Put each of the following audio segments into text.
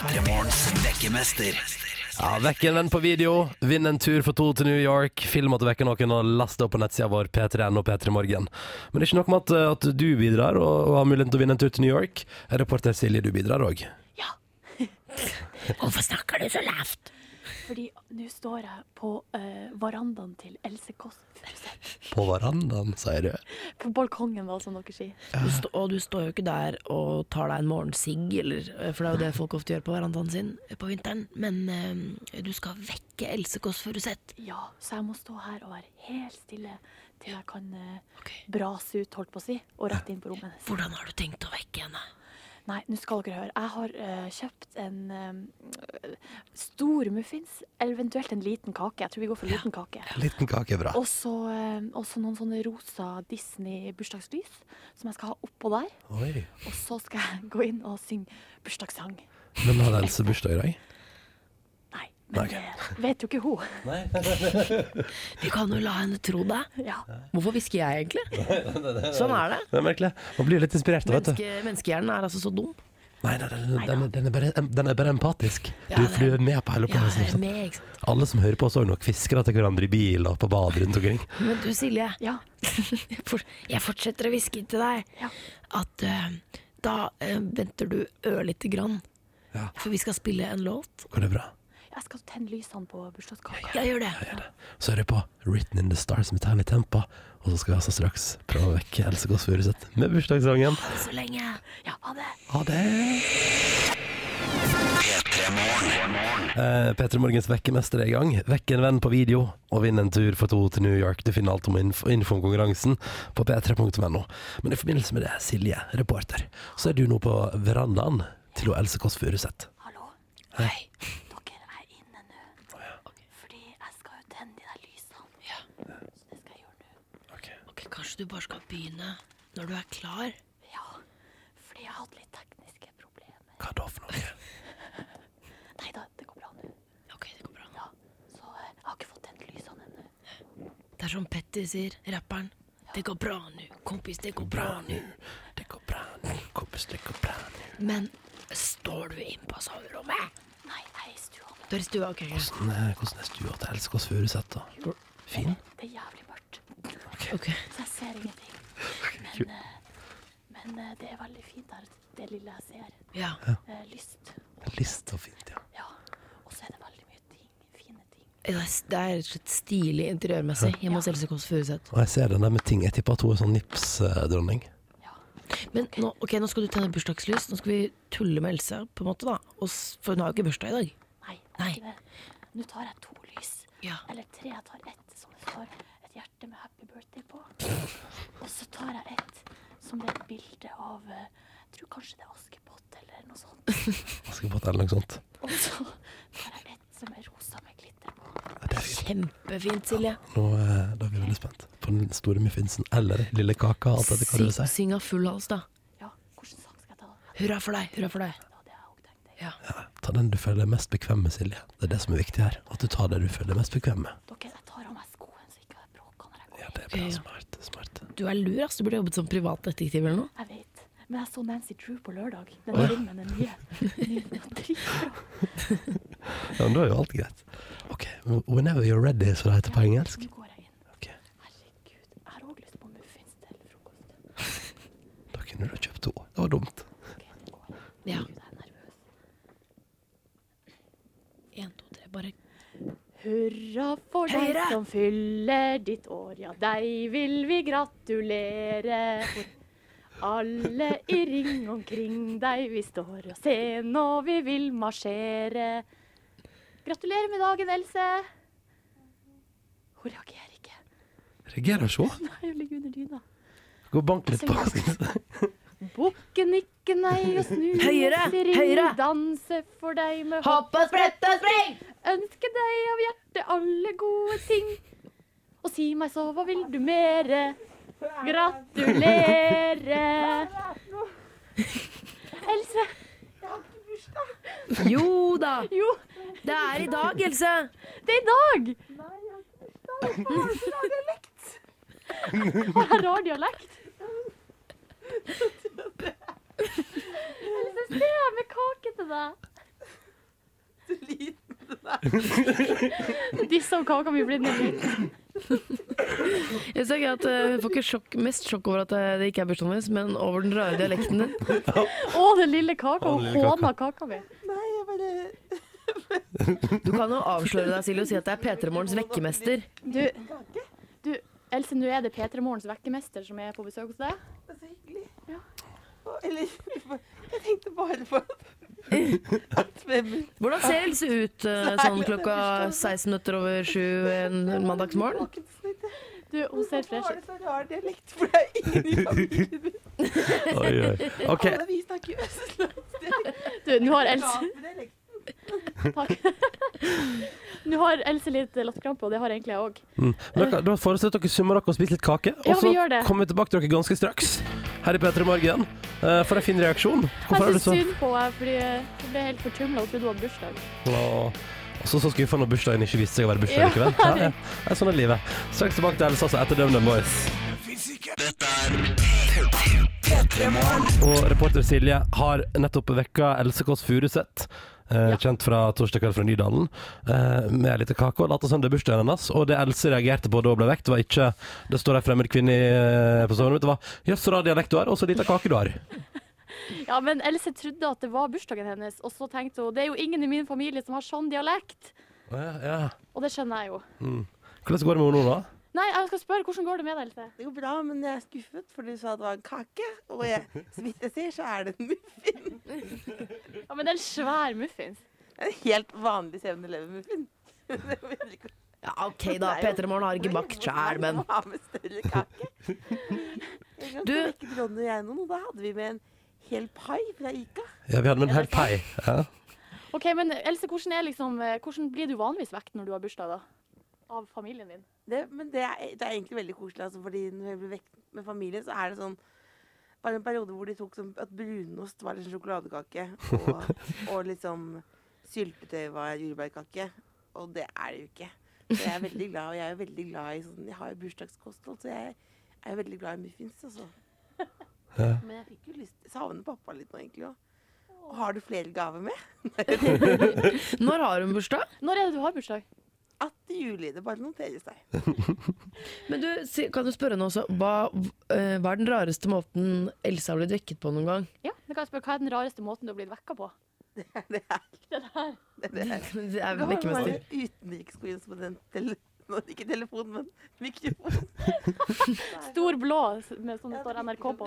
P3morgens vekkemester. Ja, vekk en venn på video, vinn en tur for 2 til New York, film at du vekker noen og laste opp på nettsida vår P3N og P3 Morgen. Men det er ikke nok med at du bidrar og har muligheten til å vinne en tur til New York. Reporter Silje, du bidrar også. Ja. Hvorfor snakker du så lavt? Fordi nå står jeg på verandaen til Else Kåss Furuseth. På verandaen, sier du. På balkongen, da, som dere sier. Og du står jo ikke der og tar deg en morgensigg, for det er jo det folk ofte gjør på verandaen sin på vinteren. Men du skal vekke Else Kåss Furuseth. Ja, så jeg må stå her og være helt stille til jeg kan brase ut, holdt på å si, og rett inn på rommet. Hvordan har du tenkt å vekke henne? Nei, nå skal dere høre. Jeg har kjøpt en stor muffins, eventuelt en liten kake. Jeg tror vi går for liten kake. Liten kake er bra. Og så noen sånne rosa Disney-bursdagslys som jeg skal ha oppå der. Oi. Og så skal jeg gå inn og synge bursdagssang. Men har Else bursdag i dag? Nei, men Ok. det vet jo ikke hun. Vi kan jo la henne tro det. Ja. Hvorfor hvisker jeg egentlig? Sånn er det. Det er merkelig. Man blir litt inspirert, vet du. Menneskehjernen er altså så dum. Nei, den er bare empatisk. Ja, Du er med på hele Ja, jeg er opplevelsen. med, ikke sant? Alle som hører på så nok fisker til hverandre i bil og på bad rundt omkring. Men du Silje, Ja. jeg fortsetter å hviske til deg Ja. at da venter du ørlite grann. Ja. For vi skal spille en låt. Går det bra? Jeg skal tenne lysene på bursdagskaka. Jeg gjør det. Så er det på Written in the Stars med Tiny Tempa. Og så skal vi altså straks prøve å vekke Else Kåss Furuseth med bursdagssangen. Så lenge. Ja, ha det. Ha det! P3morgen. P3 Morgens vekkemester er i gang. Vekk en venn på video og vinn en tur for 2 til New York. Du finner alt om info om konkurransen på p3.no. Men i forbindelse med det, Silje, reporter, så er du nå på verandaen til Else Kåss Furuseth. Hallo? Hei. Dere er inne nå. Fordi jeg skal jo tenne de der lysene. Ja. Så det skal jeg gjøre nå. Ok, kanskje du bare skal begynne når du er klar? Ja, fordi jeg har hatt litt tekniske problemer. Hva da for noe? Neida, det går bra nå. Ok, det går bra. Ja, så jeg har ikke fått tent lysene ennå. Det er som Petter sier, rapperen. Det går bra nå, kompis, det går bra nå. Det går bra nå, kompis, det går bra nå. Men står du inn på soverommet? Nei, jeg er i stua nå. Du er i stua, ok. Hvordan er stua til Else Kåss Furuseth da? Fin? Det er jævlig mørkt, Ok. så jeg ser ingenting. Men det er veldig fint her, det lille jeg ser. Ja. Lyst. List og fint, ja. Ja, og så er det veldig mye ting, fine ting. Det er rett og slett stilig interiørmessig hjemme hos Else Kåss Furuseth. Og jeg ser den der med ting. Jeg tipper at hun er sånn nipsdronning. Ja, Men nå skal du tenne bursdagslys. Nå skal vi tulle med Else, på en måte da. For hun har jo ikke bursdag i dag. nei, det Nei. er ikke det. Nå tar jeg 2 lys. Ja. Eller 3, jeg tar ett som det står et hjerte med happy birthday på. Og så tar jeg ett som det er et bilde av, jeg tror kanskje det er Askepott eller noe sånt. Askepott eller noe sånt. Og så tar jeg ett som er rosa med glitter på. Det er fint. Kjempefint, Silje. Nå da er vi veldig spent på den store muffinsen eller lille kaka, alt dette kan du si. Syng av full hals da. Ja, hvordan sang skal jeg ta? Hurra for deg, hurra for deg. Ja, det har jeg også tenkt. Ja. Ja, ta den du føler deg mest bekvem med, Silje. Det er det som er viktig her. At du tar det du føler deg mest bekvem med. Dere, jeg tar av meg skoen så ikke jeg bråker når jeg går. Ja, det er bra. Ja. Smart. Du er lur, ass. Du burde jobbet som privatdetektiv eller noe. Jeg vet. Men jeg så Nancy Drew på lørdag. Den filmen er nye. Dritbra. Ja, men da er jo alt greit. Ok, whenever you're ready, så det heter på engelsk. Nå går jeg inn. Ok, Herregud, jeg har også lyst på muffins til frokost. da kunne du kjøpt 2. Det var dumt. Ok, nå går jeg. Ja. Gud, jeg er nervøs. 1, 2, 3, bare. Hurra for deg Høyre! som fyller ditt år, ja, deg vil vi gratulere. For alle i ring omkring deg vi står og se når vi vil marsjere. Gratulerer med dagen, Else. Hun reagerer ikke. Reagerer og se. Nei, hun ligger under dyna. Gå og bank litt på. Bukken ikke nei og snu Høyre, oss i ring, høyre. danse for deg med Hopp og sprett og spring! ønske deg av hjertet alle gode ting. Og si meg så, hva vil du mere? Gratuleere! Else! Jo da, Jo, det er i dag, Else. det er i dag! Har jeg rar dialekt? Else, se med kake til deg. Disse om kaka mi blir den litt. Jeg ser ikke at hun får ikke mest sjokk over at det ikke er bursdagen hennes, men over den rare dialekten din. Den lille kaka. Hun håner kaka mi. Nei, jeg bare... Du kan jo avsløre deg, Silje, og si at det er P3 Morgens vekkemester. Du, Else, nå er det P3 Morgens vekkemester som er på besøk hos deg. Det er så hyggelig. Ja. Eller, jeg tenkte bare på at Hvordan ser Else ut sånn klokka 16:07 en mandagsmorgen? Du, hun ser fresh Har ut. det så rar dialekt, for det er ingen i familien min. Oi. Ok, Alle vi snakker jo østlandsdialekt. Du, nå har Else Takk. Nå har Else litt latterkrampe, og det har egentlig jeg òg. Men da foreslår dere summer dere og spiser litt kake, Ja, og så vi gjør det. kommer vi tilbake til dere ganske straks her i P3 Morgen for en fin reaksjon. Hvorfor er Jeg du så... syns synd på henne, fordi jeg ble helt fortumla og trodde hun hadde bursdag. Og så skuffa når bursdagen ikke viste seg å være bursdag likevel. Ja. Det er sånn er livet. Straks tilbake til Elsa, altså etter Dømne Boys. Dette er P3 Morgen. Og reporter Silje har nettopp vekka Else Kåss Furuseth, kjent fra Torsdag kveld fra Nydalen, med en liten kake, og latt som det er bursdagen hennes. Og det Else reagerte på da hun ble vekt, var ikke det står en fremmed kvinne på soverommet mitt, det var jøss, så rar dialekt du har, og så liten kake du har. Ja, men Else trodde at det var bursdagen hennes, og så tenkte hun det er jo ingen i min familie som har sånn dialekt. Ja. Og det skjønner jeg jo. Hvordan går det med henne nå da? Nei, jeg skal spørre, hvordan går det med deg, Else? Det går bra, men jeg er skuffet, for du sa det var en kake, og så vidt jeg ser, så er det en muffin. Ja, men det er en svær muffins. En helt vanlig 7-Eleven-muffin. Ja, ok da, P3 Morgen har ikke bakt sjæl, men... Ha med større kake. En gang Du- så vekket Ronny og jeg noen, og da hadde vi med en hel pai fra Ica. Ja, vi hadde med en hel pai. Ja. Ok, men Else, hvordan blir du vanligvis vekt når du har bursdag da? Av familien din? Men det er egentlig veldig koselig, altså, fordi når jeg blir vekk med familien, så er det sånn, bare en periode hvor de tok som at brunost var litt sånn sjokoladekake, og liksom syltetøy var jordbærkake, og det er det jo ikke. Så jeg er veldig glad, og jeg er veldig glad i sånn, jeg har jo bursdagskosthold, så jeg er veldig glad i muffins, altså. Ja. Men jeg fikk jo savne pappa litt nå egentlig også. Og har du flere gaver med? Når har hun bursdag? Når er det du har bursdag? 18. juli, det bare noterer seg. Men du, kan du spørre henne også, hva er den rareste måten Else har blitt vekket på noen gang? Ja, det kan jeg spørre, hva er den rareste måten du har blitt vekket på? Det er Det der. det er. Det er Du har vekkemester. bare utenrikskorrespondent, ikke telefon, men mikrofon. Stor blå med sånn det står NRK på.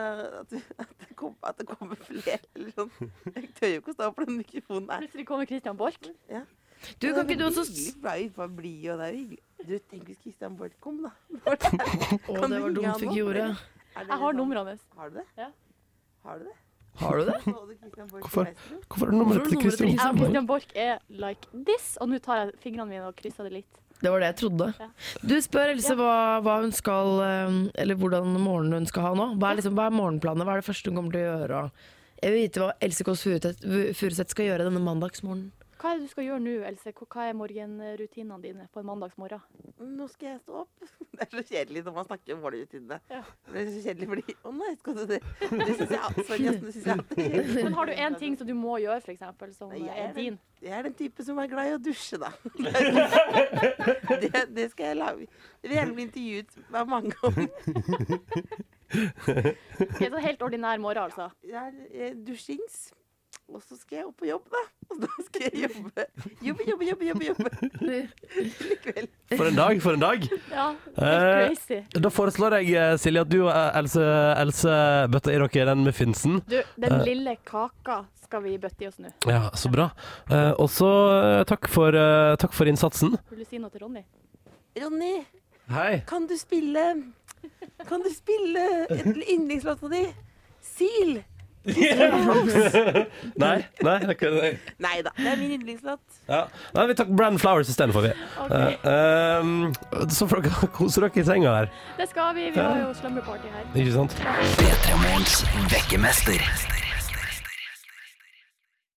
At det kommer flere, eller sånn. Jeg tør jo ikke å stå på den mikrofonen der. Plutselig kommer Christian Borch. Ja. Du, kan ikke du også... Hyggelig, bra ut på bli, og det er jo hyggelig. Du, tenk hvis Christian Borch kom, da. Å, det var dumt fikk gjorde. Jeg har nummeret hans. Har du det? Ja. Har du det? Har du det? Så du Christian Borch Hvorfor? på Vestbro? Hvorfor er det nummeret til Hvorfor er det nummeret til Kristian? Christian Borch er like this, og nå tar jeg fingrene mine og krysser det litt. Det var det jeg trodde. Ja. Du spør Else hva hun skal, eller hvordan morgenen hun skal ha nå. Hva er morgenplanet? Hva er det første hun kommer til å gjøre? Jeg vil vite hva Else Kåss Furuseth skal gjøre denne mandagsmorgenen. Hva er det du skal gjøre nå, Else? Hva er morgenrutinene dine på en mandagsmorgen? Nå skal jeg stå opp. Det er så kjedelig når man snakker om morgenrutinene. Ja. Det er så kjedelig fordi, å nei, skal du det? Det synes jeg alltid er kjedelig. Men har du en ting som du må gjøre, for eksempel, som Nei, er din? Jeg er den type som er glad i å dusje, da. Det skal jeg lage. Det vil gjerne bli intervjuet av mange om. Okay, så helt ordinær morgen, altså. Jeg er dusjings, og så skal jeg opp på jobb, da. Og da skal jeg jobbe. Likevel. For en dag. Ja, helt crazy. Da foreslår jeg, Silje, at du og Else bøtter i dere den muffinsen. Du, den lille kaka skal vi bøtte i oss nå. Ja, så bra. Og så takk for innsatsen. Vil du si noe til Ronny? Ronny, Hei. kan du spille yndlingslåta di? Sil. Nei. Nei da, det er min yndlingslåt. Ja. Nei, vi tar Brandon Flowers i stedet for vi. Ok, Så får dere kose dere i senga der. det skal vi. Vi har jo slumber party her. Ikke sant? P3 Morgens vekkemester.